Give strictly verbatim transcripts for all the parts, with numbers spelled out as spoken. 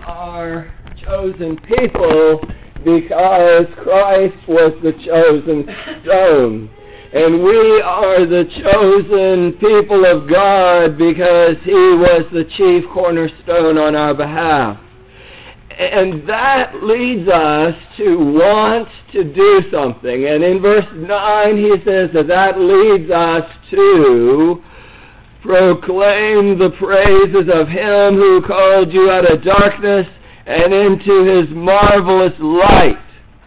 are chosen people because Christ was the chosen stone. And we are the chosen people of God because He was the chief cornerstone on our behalf. And that leads us to want to do something. And in verse nine he says that that leads us to proclaim the praises of Him who called you out of darkness and into His marvelous light.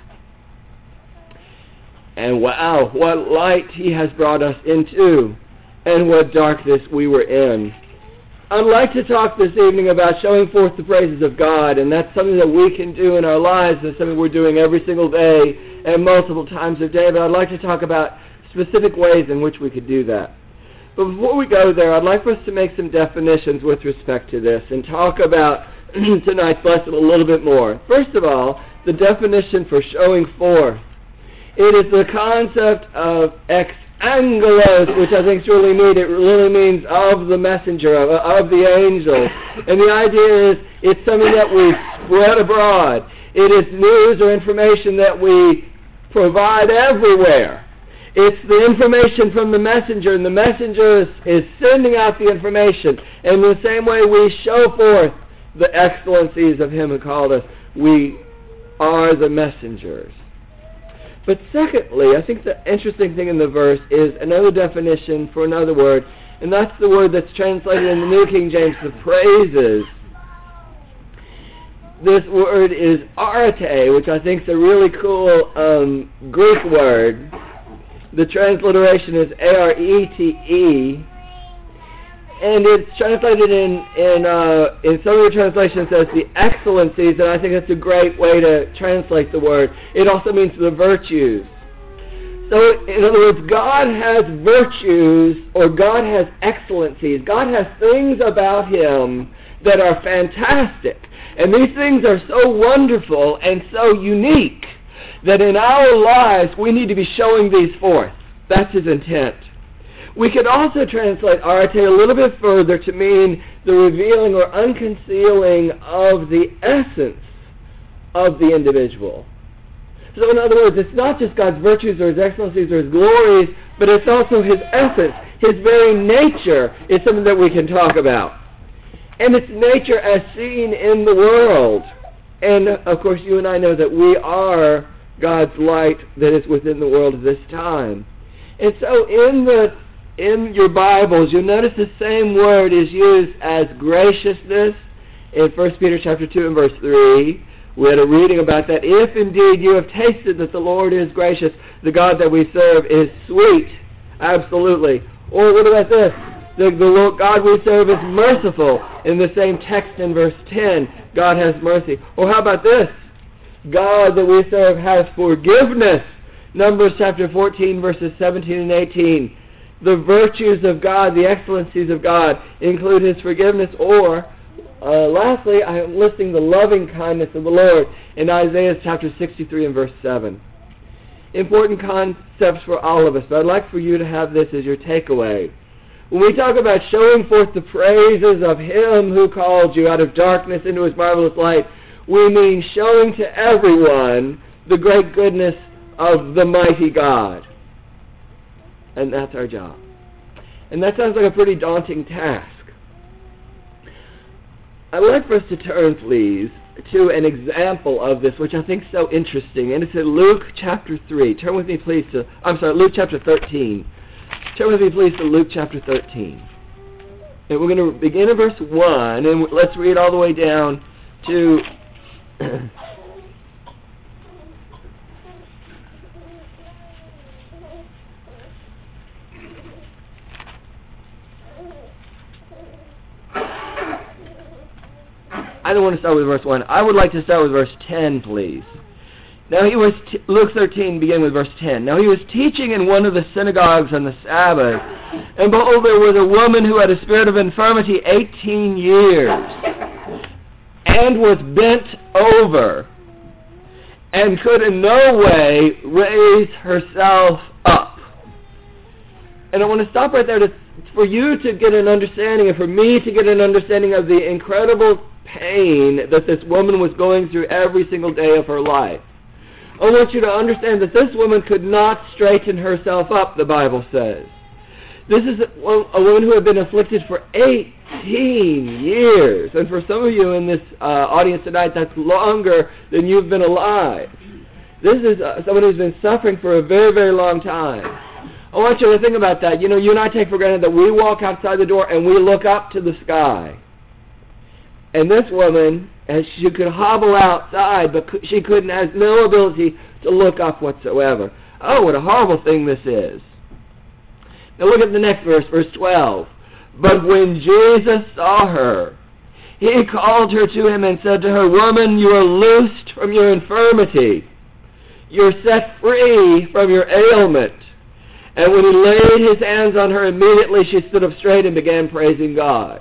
And wow, what light He has brought us into, and what darkness we were in. I'd like to talk this evening about showing forth the praises of God, and that's something that we can do in our lives. It's something we're doing every single day and multiple times a day, but I'd like to talk about specific ways in which we could do that. But before we go there, I'd like for us to make some definitions with respect to this and talk about tonight's lesson a little bit more. First of all, the definition for showing forth. It is the concept of ex angelos, which I think is really neat. It really means of the messenger, of, of the angel. And the idea is it's something that we spread abroad. It is news or information that we provide everywhere. It's the information from the messenger, and the messenger is, is sending out the information. And in the same way we show forth the excellencies of Him who called us, we are the messengers. But secondly, I think the interesting thing in the verse is another definition for another word, and that's the word that's translated in the New King James, the praises. This word is arete, which I think is a really cool um, Greek word. The transliteration is A R E T E, and it's translated in in uh, in some of the translations as the excellencies, and I think that's a great way to translate the word. It also means the virtues. So, in other words, God has virtues, or God has excellencies. God has things about Him that are fantastic, and these things are so wonderful and so unique that in our lives we need to be showing these forth. That's His intent. We could also translate arete a little bit further to mean the revealing or unconcealing of the essence of the individual. So in other words, it's not just God's virtues or His excellencies or His glories, but it's also His essence. His very nature is something that we can talk about. And it's nature as seen in the world. And of course you and I know that we are God's light that is within the world at this time. And so in the In your Bibles, you'll notice the same word is used as graciousness in First Peter chapter two and verse three. We had a reading about that. If indeed you have tasted that the Lord is gracious, the God that we serve is sweet. Absolutely. Or what about this? The, the Lord God we serve is merciful. In the same text in verse ten, God has mercy. Or how about this? God that we serve has forgiveness. Numbers chapter fourteen, verses seventeen and eighteen. The virtues of God, the excellencies of God, include His forgiveness. Or, uh, lastly, I am listing the loving kindness of the Lord in Isaiah chapter sixty-three and verse seven. Important concepts for all of us, but I'd like for you to have this as your takeaway. When we talk about showing forth the praises of Him who called you out of darkness into His marvelous light, we mean showing to everyone the great goodness of the mighty God. And that's our job. And that sounds like a pretty daunting task. I'd like for us to turn, please, to an example of this, which I think is so interesting. And it's in Luke chapter three. Turn with me, please, to, I'm sorry, Luke chapter thirteen. Turn with me, please, to Luke chapter thirteen. And we're going to begin in verse one, and let's read all the way down to... I don't want to start with verse one. I would like to start with verse ten, please. Now he was, t- Luke thirteen, beginning with verse ten. Now he was teaching in one of the synagogues on the Sabbath, and behold, there was a woman who had a spirit of infirmity eighteen years, and was bent over, and could in no way raise herself up. And I want to stop right there to It's for you to get an understanding, and for me to get an understanding of the incredible pain that this woman was going through every single day of her life. I want you to understand that this woman could not straighten herself up, the Bible says. This is a, a woman who had been afflicted for eighteen years. And for some of you in this uh, audience tonight, that's longer than you've been alive. This is uh, someone who's been suffering for a very, very long time. I want you to think about that. You know, you and I take for granted that we walk outside the door and we look up to the sky. And this woman, as she could hobble outside, but she couldn't, has no ability to look up whatsoever. Oh, what a horrible thing this is. Now look at the next verse, verse twelve. But when Jesus saw her, he called her to him and said to her, Woman, you are loosed from your infirmity. You're set free from your ailment. And when he laid his hands on her, immediately she stood up straight and began praising God.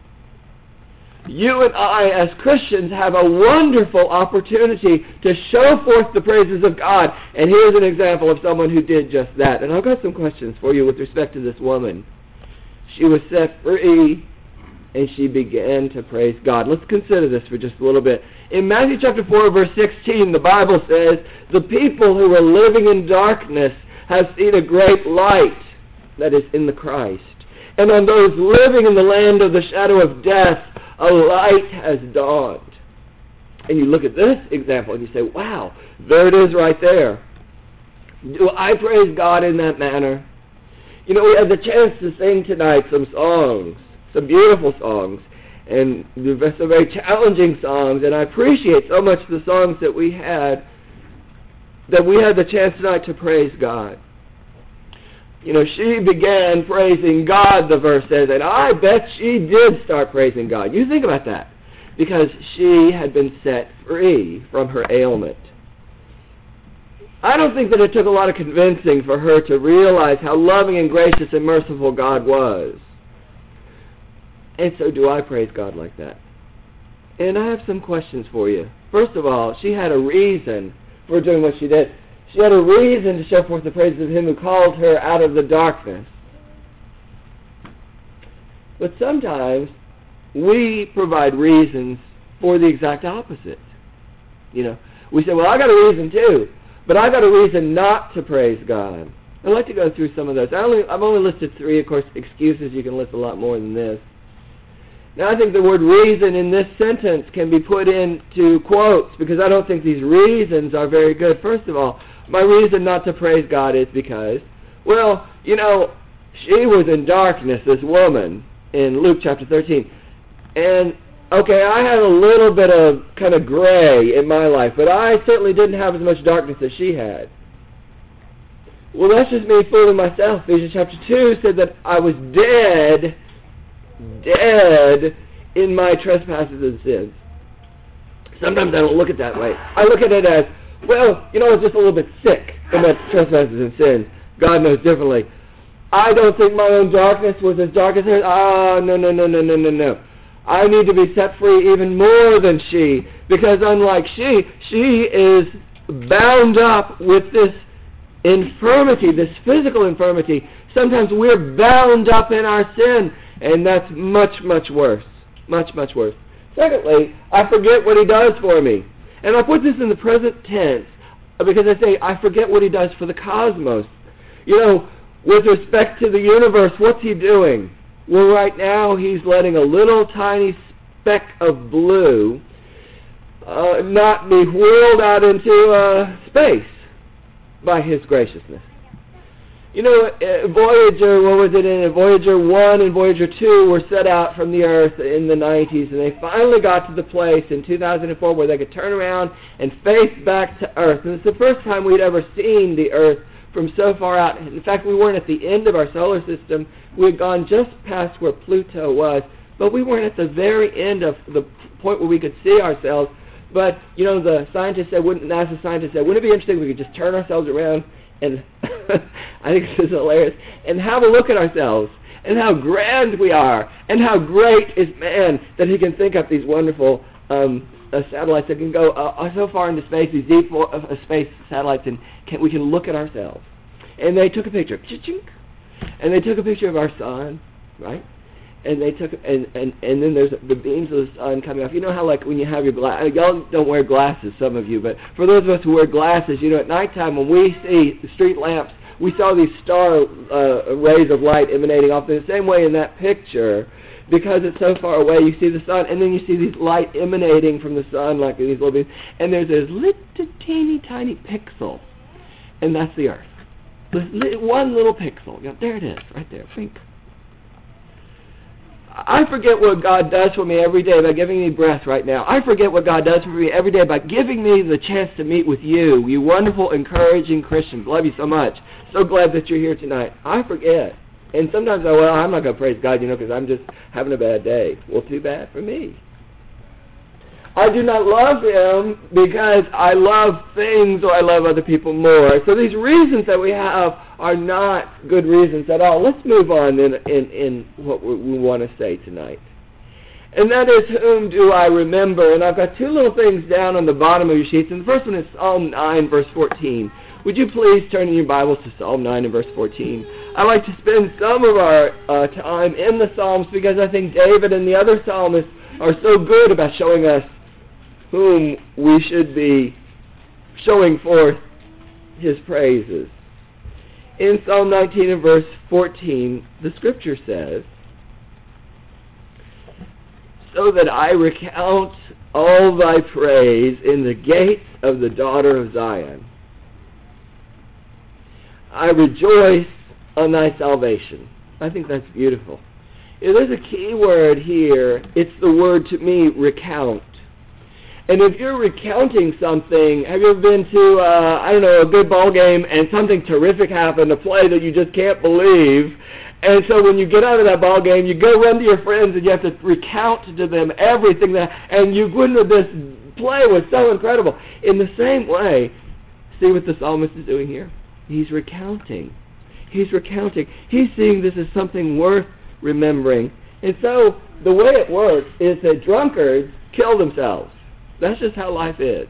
You and I, as Christians, have a wonderful opportunity to show forth the praises of God. And here's an example of someone who did just that. And I've got some questions for you with respect to this woman. She was set free, and she began to praise God. Let's consider this for just a little bit. In Matthew chapter four, verse sixteen, the Bible says, the people who were living in darkness have seen a great light, that is, in the Christ. And on those living in the land of the shadow of death, a light has dawned. And you look at this example and you say, wow, there it is right there. Do I praise God in that manner? You know, we had the chance to sing tonight some songs, some beautiful songs, and some very challenging songs, and I appreciate so much the songs that we had, that we had the chance tonight to praise God. You know, she began praising God, the verse says, and I bet she did start praising God. You think about that, because she had been set free from her ailment. I don't think that it took a lot of convincing for her to realize how loving and gracious and merciful God was. And so do I praise God like that. And I have some questions for you. First of all, she had a reason for doing what she did. She had a reason to show forth the praises of him who called her out of the darkness. But sometimes we provide reasons for the exact opposite. You know, we say, well, I got a reason too, but I got a reason not to praise God. I'd like to go through some of those. I only, I've only listed three, of course, excuses. You can list a lot more than this. Now, I think the word reason in this sentence can be put into quotes because I don't think these reasons are very good. First of all, my reason not to praise God is because, well, you know, she was in darkness, this woman, in Luke chapter thirteen. And, okay, I had a little bit of kind of gray in my life, but I certainly didn't have as much darkness as she had. Well, that's just me fooling myself. Ephesians chapter two said that I was dead, dead in my trespasses and sins. Sometimes I don't look at it that way. I look at it as, well, you know, I was just a little bit sick in my trespasses and sins. God knows differently. I don't think my own darkness was as dark as hers. Ah, no, no, no, no, no, no, no. I need to be set free even more than she, because unlike she, she is bound up with this infirmity, this physical infirmity. Sometimes we're bound up in our sin, and that's much, much worse. Much, much worse. Secondly, I forget what he does for me. And I put this in the present tense because I say I forget what he does for the cosmos. You know, with respect to the universe, what's he doing? Well, right now he's letting a little tiny speck of blue uh, not be whirled out into uh, space by his graciousness. You know, uh, Voyager, what was it in Voyager one and Voyager two were set out from the Earth in the nineties, and they finally got to the place in two thousand four where they could turn around and face back to Earth. And it's the first time we'd ever seen the Earth from so far out. In fact, we weren't at the end of our solar system. We had gone just past where Pluto was, but we weren't at the very end of the point where we could see ourselves. But, you know, the scientists said, wouldn't, NASA scientists said, wouldn't it be interesting if we could just turn ourselves around and I think this is hilarious, and have a look at ourselves, and how grand we are, and how great is man that he can think up these wonderful um, uh, satellites that can go uh, so far into space, these deep uh, space satellites, and can, we can look at ourselves. And they took a picture, cha-chink, And they took a picture of our sun, right? And they took, and, and, and then there's the beams of the sun coming off. You know how, like, when you have your glasses, y'all don't wear glasses, some of you, but for those of us who wear glasses, you know, at nighttime when we see the street lamps, we saw these star uh, rays of light emanating off in the same way in that picture. Because it's so far away, you see the sun, and then you see these light emanating from the sun, like these little beams, and there's this little teeny tiny pixel, and that's the Earth. This li- one little pixel. You know, there it is, right there. Think. I forget what God does for me every day by giving me breath right now. I forget what God does for me every day by giving me the chance to meet with you, you wonderful, encouraging Christians. Love you so much. So glad that you're here tonight. I forget. And sometimes I, well, I'm not going to praise God, you know, because I'm just having a bad day. Well, too bad for me. I do not love Him because I love things or I love other people more. So these reasons that we have are not good reasons at all. Let's move on in, in, in what we, we want to say tonight. And that is, whom do I remember? And I've got two little things down on the bottom of your sheets. And the first one is Psalm nine, verse fourteen. Would you please turn in your Bibles to Psalm nine and verse fourteen? I like to spend some of our uh, time in the Psalms because I think David and the other psalmists are so good about showing us whom we should be showing forth His praises. In Psalm nineteen and verse fourteen, the Scripture says, so that I recount all thy praise in the gates of the daughter of Zion. I rejoice on thy salvation. I think that's beautiful. Yeah, there's a key word here. It's the word, to me, recount. And if you're recounting something, have you ever been to, uh, I don't know, a good ball game and something terrific happened, a play that you just can't believe, and so when you get out of that ball game, you go run to your friends and you have to recount to them everything that, and you wouldn't, this play was so incredible. In the same way, see what the psalmist is doing here? He's recounting. He's recounting. He's seeing this as something worth remembering. And so the way it works is that drunkards kill themselves. That's just how life is.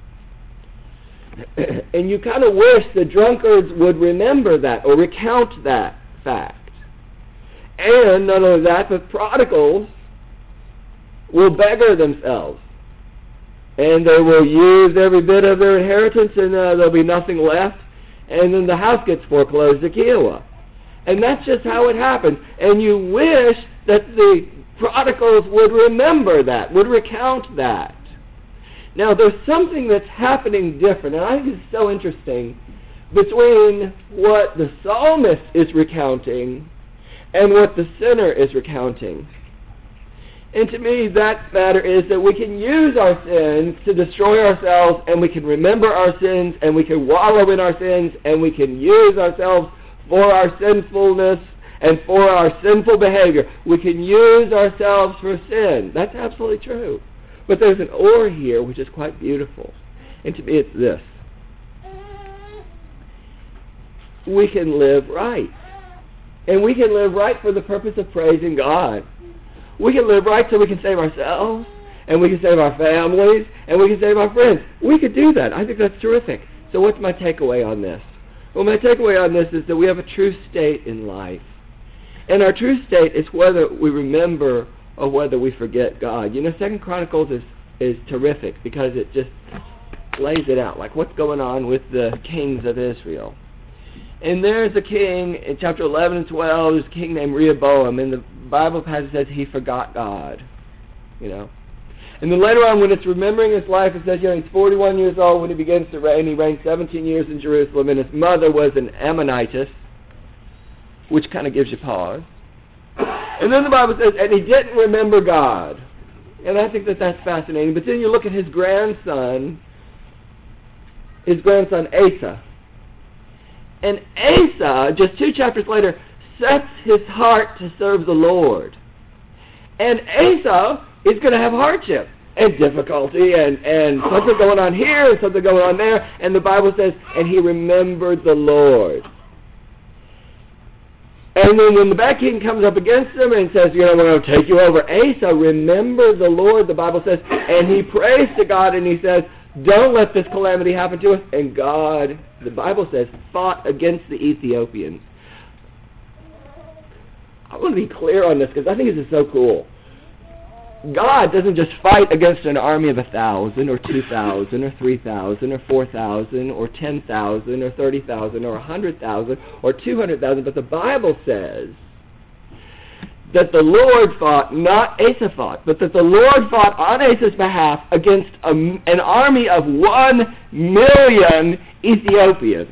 And you kind of wish the drunkards would remember that or recount that fact. And not only that, but prodigals will beggar themselves. And they will use every bit of their inheritance and uh, there'll be nothing left. And then the house gets foreclosed to Kiowa. And that's just how it happens. And you wish that the prodigals would remember that, would recount that. Now, there's something that's happening different, and I think it's so interesting, between what the psalmist is recounting and what the sinner is recounting. And to me, that matter is that we can use our sins to destroy ourselves, and we can remember our sins, and we can wallow in our sins, and we can use ourselves for our sinfulness and for our sinful behavior. We can use ourselves for sin. That's absolutely true. But there's an or here which is quite beautiful. And to me it's this. We can live right. And we can live right for the purpose of praising God. We can live right so we can save ourselves, and we can save our families, and we can save our friends. We could do that. I think that's terrific. So what's my takeaway on this? Well, my takeaway on this is that we have a true state in life. And our true state is whether we remember or whether we forget God. You know, Second Chronicles is, is terrific because it just lays it out, like what's going on with the kings of Israel. And there's a king, in chapter eleven and twelve, there's a king named Rehoboam, and the Bible passage says he forgot God, you know. And then later on, when it's remembering his life, it says, you know, he's forty-one years old when he begins to reign. He reigned seventeen years in Jerusalem, and his mother was an Ammonitess, which kind of gives you pause. And then the Bible says, and he didn't remember God. And I think that that's fascinating. But then you look at his grandson, his grandson Asa. And Asa, just two chapters later, sets his heart to serve the Lord. And Asa is going to have hardship and difficulty and, and something going on here and something going on there. And the Bible says, and he remembered the Lord. And then when the bad king comes up against him and says, you know, we're going to take you over, Asa remembered the Lord, the Bible says, and he prays to God and he says, don't let this calamity happen to us. And God, the Bible says, fought against the Ethiopians. I want to be clear on this because I think this is so cool. God doesn't just fight against an army of a thousand or two thousand or three thousand or four thousand or ten thousand or thirty thousand or a hundred thousand or two hundred thousand, but the Bible says that the Lord fought, not Asa fought, but that the Lord fought on Asa's behalf against a, an army of one million Ethiopians.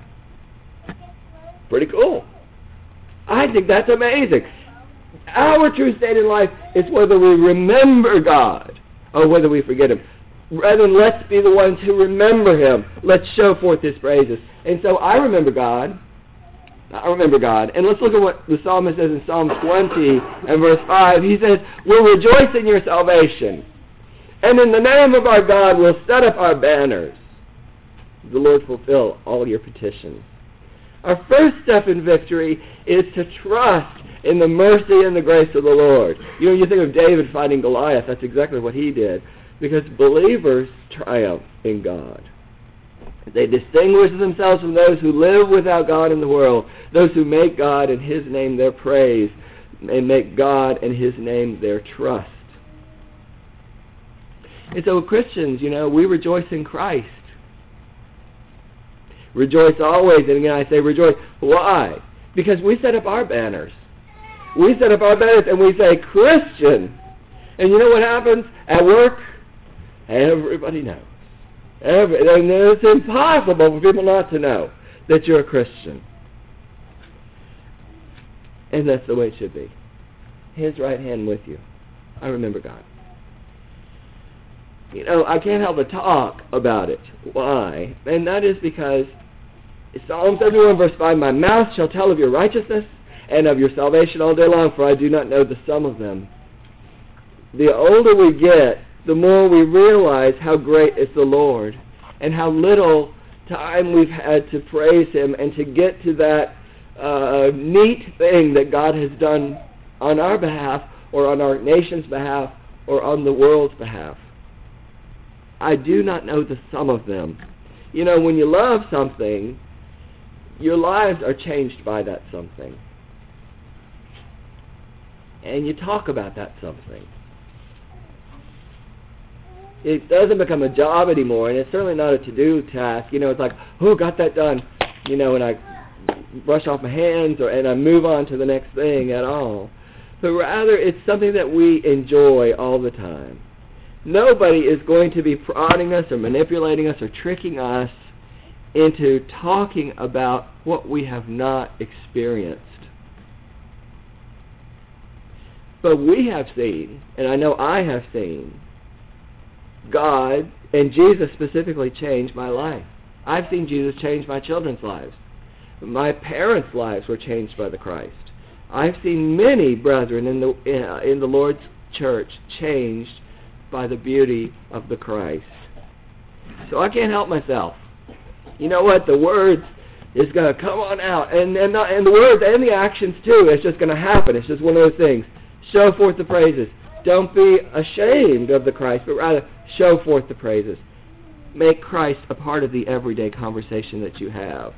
Pretty cool. I think that's amazing. Our true state in life is whether we remember God or whether we forget Him. Rather, let's be the ones who remember Him. Let's show forth His praises. And so I remember God. I remember God. And let's look at what the psalmist says in Psalm twenty and verse five. He says, we'll rejoice in your salvation. And in the name of our God, we'll set up our banners. The Lord fulfill all your petitions. Our first step in victory is to trust in the mercy and the grace of the Lord. You know, you think of David fighting Goliath, that's exactly what he did. Because believers triumph in God. They distinguish themselves from those who live without God in the world, those who make God and His name their praise, and make God and His name their trust. And so Christians, you know, we rejoice in Christ. Rejoice always, and again I say rejoice. Why? Because we set up our banners. We set up our banners and we say, Christian. And you know what happens? At work, everybody knows. Every, and it's impossible for people not to know that you're a Christian. And that's the way it should be. His right hand with you. I remember God. You know, I can't help but talk about it. Why? And that is because Psalm seventy-one verse five, my mouth shall tell of your righteousness and of your salvation all day long, for I do not know the sum of them. The older we get, the more we realize how great is the Lord and how little time we've had to praise Him and to get to that uh, neat thing that God has done on our behalf or on our nation's behalf or on the world's behalf. I do not know the sum of them. You know, when you love something, your lives are changed by that something. And you talk about that something. It doesn't become a job anymore, and it's certainly not a to-do task. You know, it's like, oh, got that done, you know, and I brush off my hands or and I move on to the next thing at all. But rather, it's something that we enjoy all the time. Nobody is going to be prodding us or manipulating us or tricking us into talking about what we have not experienced. But we have seen, and I know I have seen, God and Jesus specifically change my life. I've seen Jesus change my children's lives. My parents' lives were changed by the Christ. I've seen many brethren in the in the Lord's church changed by the beauty of the Christ. So I can't help myself. You know what? The words is going to come on out, and and, not, and the words and the actions too. It's just going to happen. It's just one of those things. Show forth the praises. Don't be ashamed of the Christ, but rather show forth the praises. Make Christ a part of the everyday conversation that you have.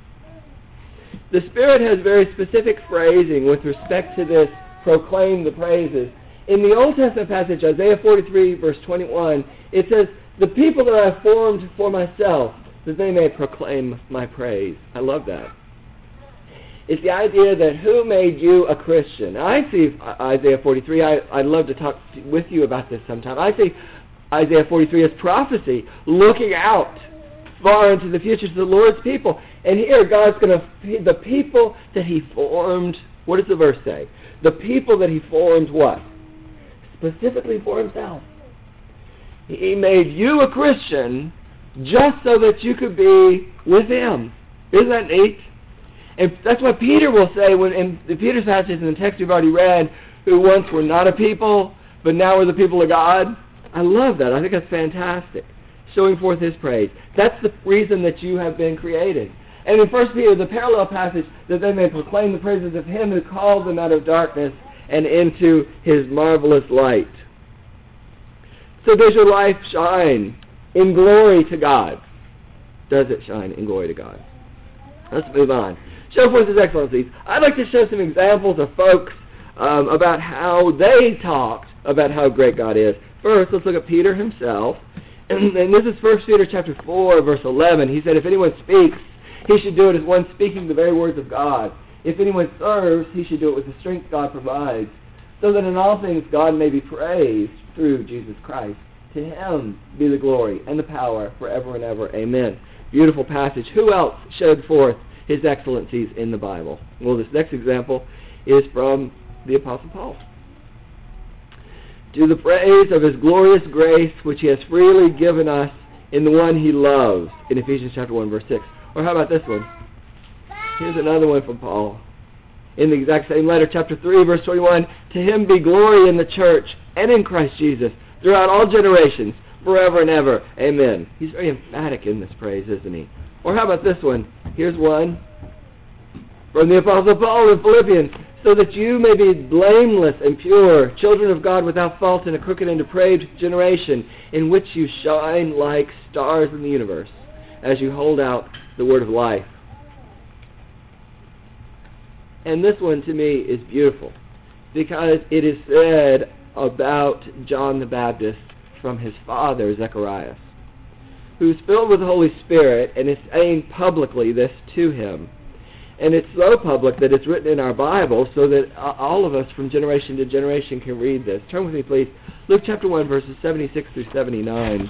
The Spirit has very specific phrasing with respect to this, proclaim the praises. In the Old Testament passage, Isaiah forty-three, verse twenty-one, it says, the people that I have formed for myself, that they may proclaim my praise. I love that. It's the idea that who made you a Christian? I see Isaiah forty-three. I, I'd love to talk with you about this sometime. I see Isaiah forty-three as prophecy, looking out far into the future to the Lord's people. And here God's going to, the people that He formed, what does the verse say? The people that He formed what? Specifically for Himself. He made you a Christian just so that you could be with Him. Isn't that neat? And that's what Peter will say when in the Peter's passage in the text we've already read, who once were not a people, but now are the people of God. I love that. I think that's fantastic. Showing forth His praise. That's the reason that you have been created. And in First Peter, the parallel passage, that they may proclaim the praises of Him who called them out of darkness and into His marvelous light. So does your life shine in glory to God? Does it shine in glory to God? Let's move on. Show forth His excellencies. I'd like to show some examples of folks um, about how they talked about how great God is. First, let's look at Peter himself. And, and this is First Peter chapter four, verse eleven. He said, if anyone speaks, he should do it as one speaking the very words of God. If anyone serves, he should do it with the strength God provides, so that in all things God may be praised through Jesus Christ. To him be the glory and the power forever and ever. Amen. Beautiful passage. Who else showed forth his excellencies in the Bible? Well, this next example is from the Apostle Paul. To the praise of his glorious grace, which he has freely given us in the one he loves, in Ephesians chapter one, verse six. Or how about this one? Here's another one from Paul. In the exact same letter, chapter three, verse twenty-one, to him be glory in the church and in Christ Jesus throughout all generations, forever and ever. Amen. He's very emphatic in this praise, isn't he? Or how about this one? Here's one from the Apostle Paul in Philippians. So that you may be blameless and pure, children of God without fault in a crooked and depraved generation, in which you shine like stars in the universe, as you hold out the word of life. And this one to me is beautiful, because it is said about John the Baptist from his father, Zechariah, who's filled with the Holy Spirit and is saying publicly this to him. And it's so public that it's written in our Bible so that uh, all of us from generation to generation can read this. Turn with me, please. Luke chapter one, verses seventy-six through seventy-nine.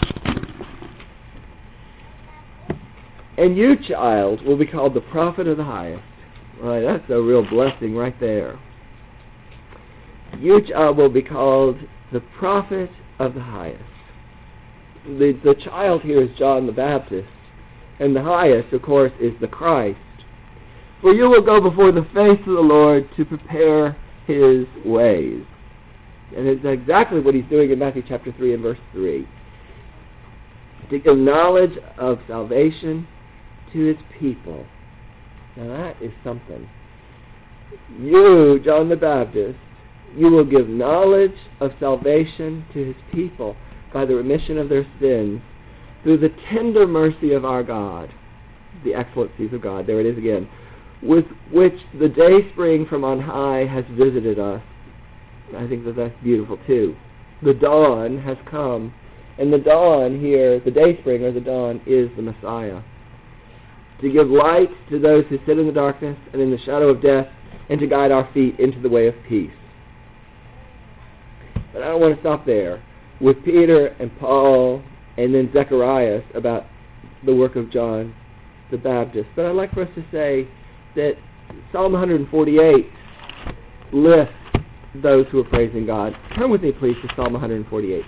And you, child, will be called the prophet of the highest. Right, that's a real blessing right there. You, child, will be called the prophet of the highest. The, the child here is John the Baptist, and the highest, of course, is the Christ. For you will go before the face of the Lord to prepare his ways. And it's exactly what he's doing in Matthew chapter three and verse three. To give knowledge of salvation to his people. Now that is something. You, John the Baptist, you will give knowledge of salvation to his people by the remission of their sins through the tender mercy of our God. The excellencies of God. There it is again. With which the day spring from on high has visited us. I think that that's beautiful too. The dawn has come. And the dawn here, the day spring or the dawn, is the Messiah. To give light to those who sit in the darkness and in the shadow of death, and to guide our feet into the way of peace. But I don't want to stop there. With Peter and Paul and then Zechariah about the work of John the Baptist. But I'd like for us to say that Psalm one forty-eight lists those who are praising God. Turn with me, please, to Psalm one forty-eight.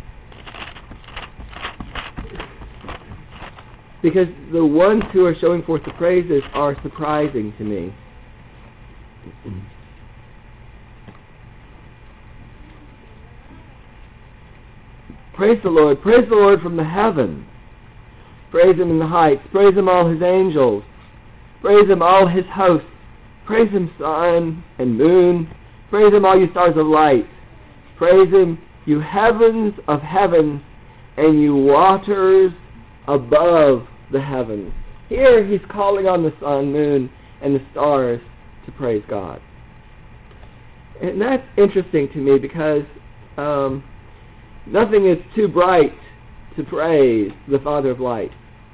Because the ones who are showing forth the praises are surprising to me. Praise the Lord. Praise the Lord from the heavens. Praise him in the heights. Praise him, all his angels. Praise him, all his hosts. Praise him, sun and moon. Praise him, all you stars of light. Praise him, you heavens of heavens, and you waters above the heavens. Here he's calling on the sun, moon, and the stars to praise God. And that's interesting to me because um, nothing is too bright to praise the Father of light.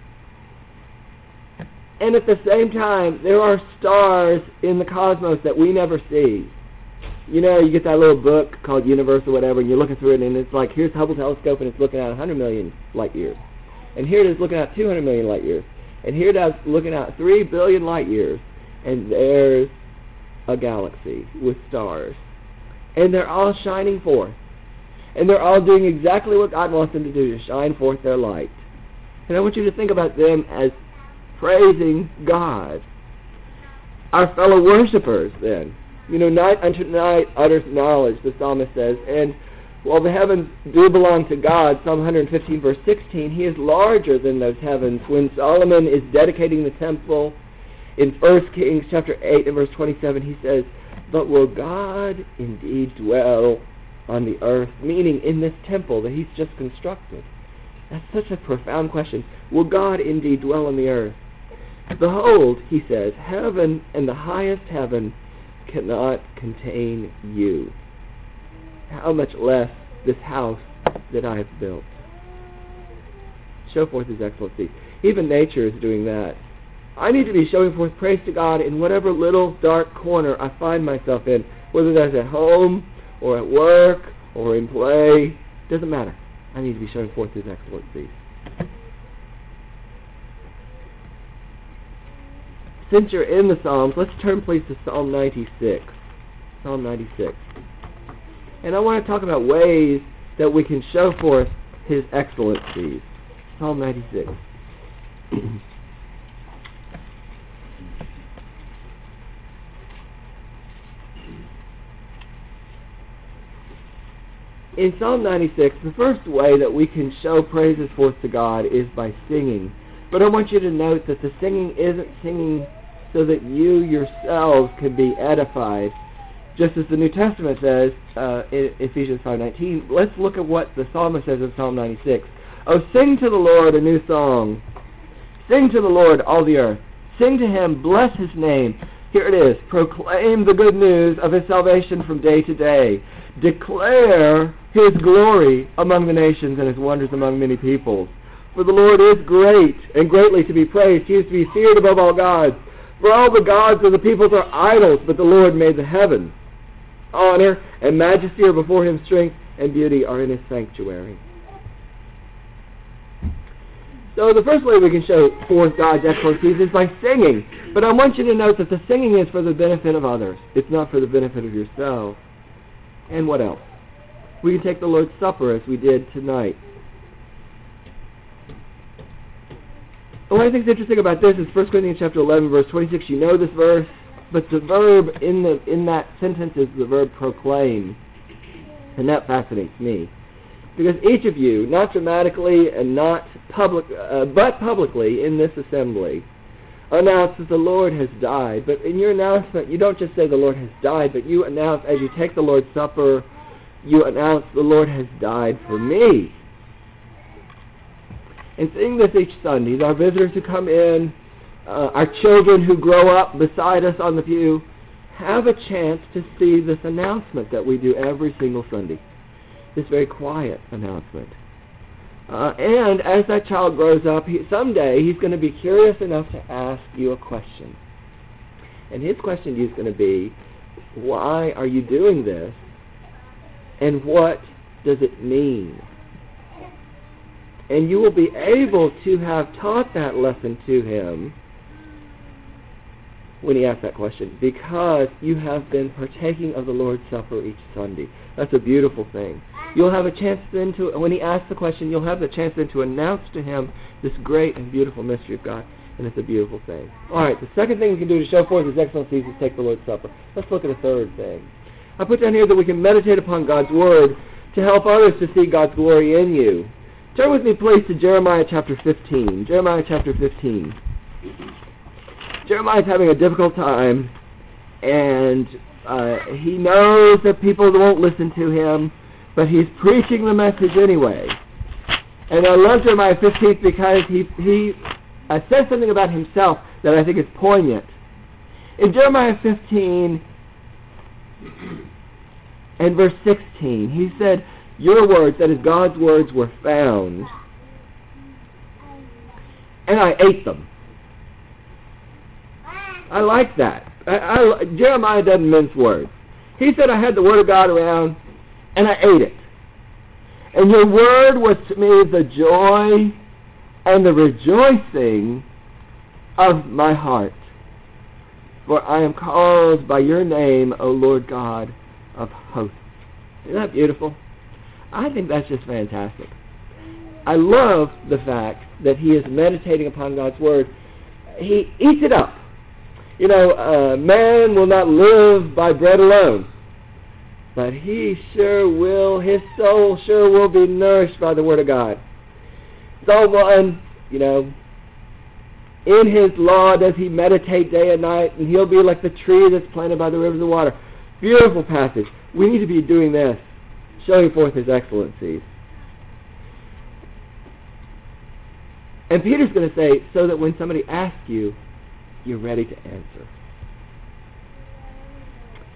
And at the same time, there are stars in the cosmos that we never see. You know, you get that little book called Universe or whatever, and you're looking through it, and it's like, here's Hubble telescope, and it's looking at one hundred million light years. And here it is looking at two hundred million light years. And here it is looking at three billion light years. And there's a galaxy with stars. And they're all shining forth. And they're all doing exactly what God wants them to do, to shine forth their light. And I want you to think about them as praising God. Our fellow worshipers, then. You know, night unto night utters knowledge, the psalmist says. And while the heavens do belong to God, Psalm one fifteen, verse sixteen, he is larger than those heavens. When Solomon is dedicating the temple, in First Kings chapter eight and verse twenty-seven, he says, but will God indeed dwell on the earth? Meaning in this temple that he's just constructed. That's such a profound question. Will God indeed dwell on the earth? Behold, he says, heaven and the highest heaven cannot contain you. How much less this house that I have built. Show forth his excellency. Even nature is doing that. I need to be showing forth praise to God in whatever little dark corner I find myself in, whether that's at home or at work or in play. Doesn't matter. I need to be showing forth his excellencies. Since you're in the Psalms, let's turn please to Psalm ninety-six. Psalm ninety-six. And I want to talk about ways that we can show forth his excellencies. Psalm ninety-six. In Psalm ninety-six, the first way that we can show praises forth to God is by singing. But I want you to note that the singing isn't singing so that you yourselves can be edified. Just as the New Testament says uh, in Ephesians five nineteen, let's look at what the psalmist says in Psalm ninety-six. Oh, sing to the Lord a new song. Sing to the Lord, all the earth. Sing to him, bless his name. Here it is. Proclaim the good news of his salvation from day to day. Declare his glory among the nations and his wonders among many peoples. For the Lord is great and greatly to be praised. He is to be feared above all gods. For all the gods of the peoples are idols, but the Lord made the heavens. Honor and majesty are before him, strength and beauty are in his sanctuary. So the first way we can show forth God's excellencies is by singing. But I want you to note that the singing is for the benefit of others. It's not for the benefit of yourself. And what else? We can take the Lord's Supper as we did tonight. And what I think is interesting about this is First Corinthians chapter eleven, verse twenty-six. You know this verse, but the verb in the in that sentence is the verb proclaim. And that fascinates me. Because each of you, not dramatically and not public, uh, but publicly in this assembly, announce that the Lord has died. But in your announcement, you don't just say the Lord has died, but you announce, as you take the Lord's Supper, you announce the Lord has died for me. And seeing this each Sunday, our visitors who come in, uh, our children who grow up beside us on the pew, have a chance to see this announcement that we do every single Sunday. This very quiet announcement. Uh, and as that child grows up, he, someday he's going to be curious enough to ask you a question. And his question to you is going to be, why are you doing this? And what does it mean? And you will be able to have taught that lesson to him when he asks that question, because you have been partaking of the Lord's Supper each Sunday. That's a beautiful thing. You'll have a chance then to, when he asks the question, you'll have the chance then to announce to him this great and beautiful mystery of God, and it's a beautiful thing. All right, the second thing we can do to show forth his excellencies is take the Lord's Supper. Let's look at a third thing. I put down here that we can meditate upon God's Word to help others to see God's glory in you. Turn with me, please, to Jeremiah chapter fifteen. Jeremiah chapter fifteen. Jeremiah's having a difficult time, and uh, he knows that people won't listen to him, but he's preaching the message anyway. And I love Jeremiah fifteen because he he uh, says something about himself that I think is poignant. In Jeremiah fifteen and verse sixteen, he said, your words, that is God's words, were found, and I ate them. I like that. I, I, Jeremiah doesn't mince words. He said, I had the Word of God around, and I ate it. And your word was to me the joy and the rejoicing of my heart. For I am called by your name, O Lord God of hosts. Isn't that beautiful? I think that's just fantastic. I love the fact that he is meditating upon God's Word. He eats it up. You know, uh, man will not live by bread alone, but he sure will, his soul sure will be nourished by the Word of God. Psalm one, you know, in his law does he meditate day and night, and he'll be like the tree that's planted by the rivers of water. Beautiful passage. We need to be doing this, showing forth his excellencies. And Peter's going to say, so that when somebody asks you, you're ready to answer.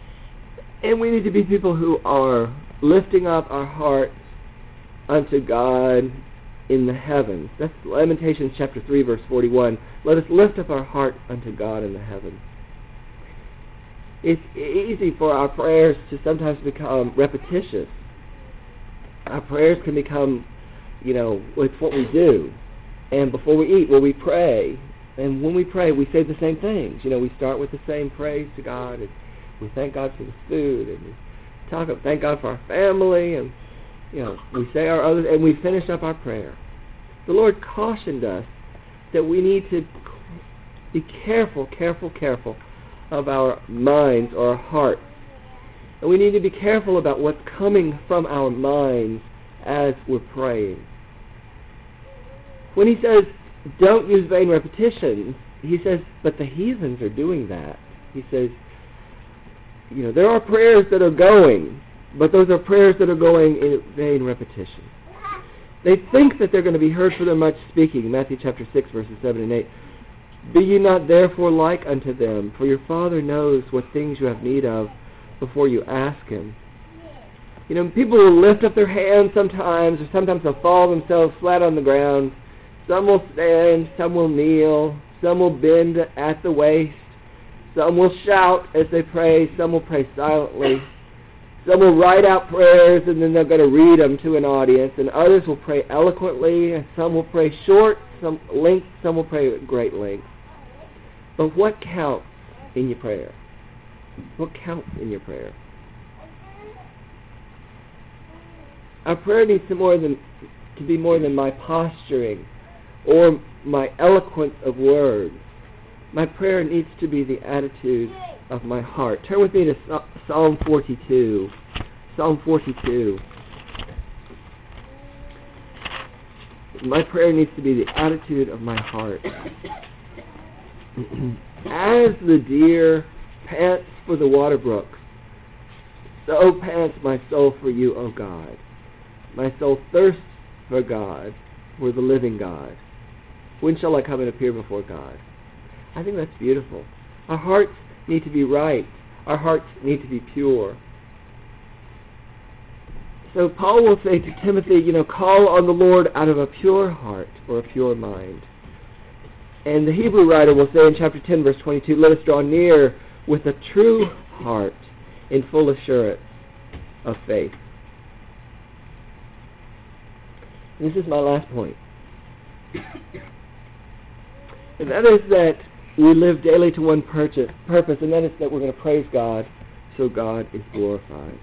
And we need to be people who are lifting up our hearts unto God in the heavens. That's Lamentations chapter three, verse forty-one. Let us lift up our heart unto God in the heavens. It's easy for our prayers to sometimes become repetitious. Our prayers can become, you know, it's what we do. And before we eat, well, we pray. And when we pray, we say the same things. You know, we start with the same praise to God, and we thank God for the food, and we talk, thank God for our family, and, you know, we say our others, and we finish up our prayer. The Lord cautioned us that we need to be careful, careful, careful of our minds or our hearts. And we need to be careful about what's coming from our minds as we're praying. When he says, don't use vain repetitions, he says, but the heathens are doing that. He says, you know, there are prayers that are going, but those are prayers that are going in vain repetition. They think that they're going to be heard for their much speaking. Matthew chapter six, verses seven and eight. Be ye not therefore like unto them, for your Father knows what things you have need of before you ask him. You know, people will lift up their hands sometimes, or sometimes they'll fall themselves flat on the ground. Some will stand, some will kneel, some will bend at the waist, some will shout as they pray, some will pray silently, some will write out prayers and then they're going to read them to an audience, and others will pray eloquently, and some will pray short, some length, some will pray at great length. But what counts in your prayer? What counts in your prayer? Our prayer needs to more than to be more than my posturing or my eloquence of words. My prayer needs to be the attitude of my heart. Turn with me to Psalm forty-two. Psalm forty-two. My prayer needs to be the attitude of my heart. As the deer pants for the water brooks, so pants my soul for you, O God. My soul thirsts for God, for the living God. When shall I come and appear before God? I think that's beautiful. Our hearts need to be right. Our hearts need to be pure. So Paul will say to Timothy, you know, call on the Lord out of a pure heart or a pure mind. And the Hebrew writer will say in chapter ten, verse twenty-two, let us draw near with a true heart in full assurance of faith. And this is my last point. And that is that we live daily to one purpose, and that is that we're going to praise God so God is glorified.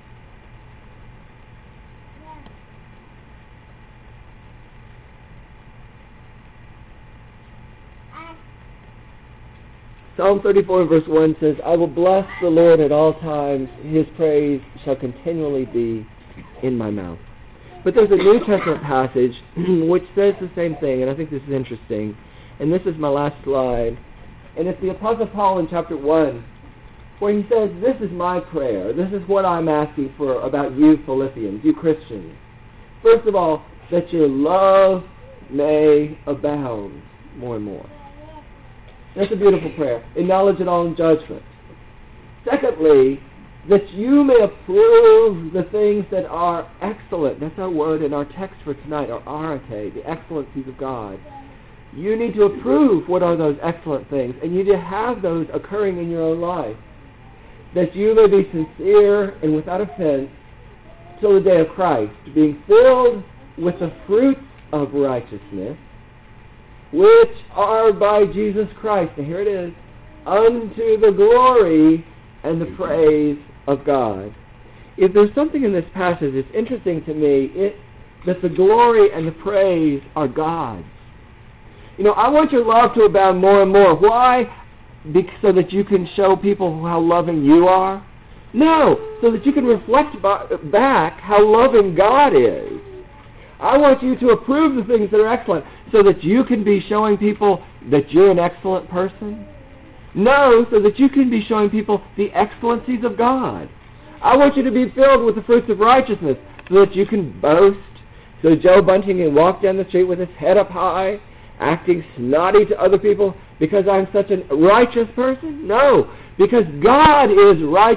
Psalm thirty-four and verse one says, I will bless the Lord at all times. His praise shall continually be in my mouth. But there's a New Testament passage which says the same thing, and I think this is interesting. And this is my last slide. And it's the Apostle Paul in chapter one, where he says, this is my prayer. This is what I'm asking for about you Philippians, you Christians. First of all, that your love may abound more and more. That's a beautiful prayer. In knowledge and all in judgment. Secondly, that you may approve the things that are excellent. That's our word in our text for tonight, or arete, the excellencies of God. You need to approve what are those excellent things, and you need to have those occurring in your own life. That you may be sincere and without offense till the day of Christ, being filled with the fruits of righteousness, which are by Jesus Christ, and here it is, unto the glory and the praise of God. If there's something in this passage that's interesting to me, it's that the glory and the praise are God's. You know, I want your love to abound more and more. Why? Because so that you can show people how loving you are? No, so that you can reflect back how loving God is. I want you to approve the things that are excellent so that you can be showing people that you're an excellent person. No, so that you can be showing people the excellencies of God. I want you to be filled with the fruits of righteousness so that you can boast. So Joe Bunting can walk down the street with his head up high, acting snotty to other people because I'm such a righteous person? No, because God is righteous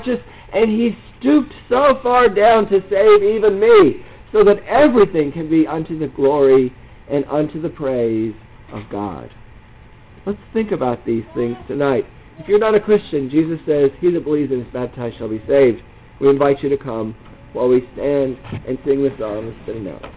And he stooped so far down to save even me, so that everything can be unto the glory and unto the praise of God. Let's think about these things tonight. If you're not a Christian, Jesus says, he that believes and is baptized shall be saved. We invite you to come while we stand and sing the song of Spinning Out.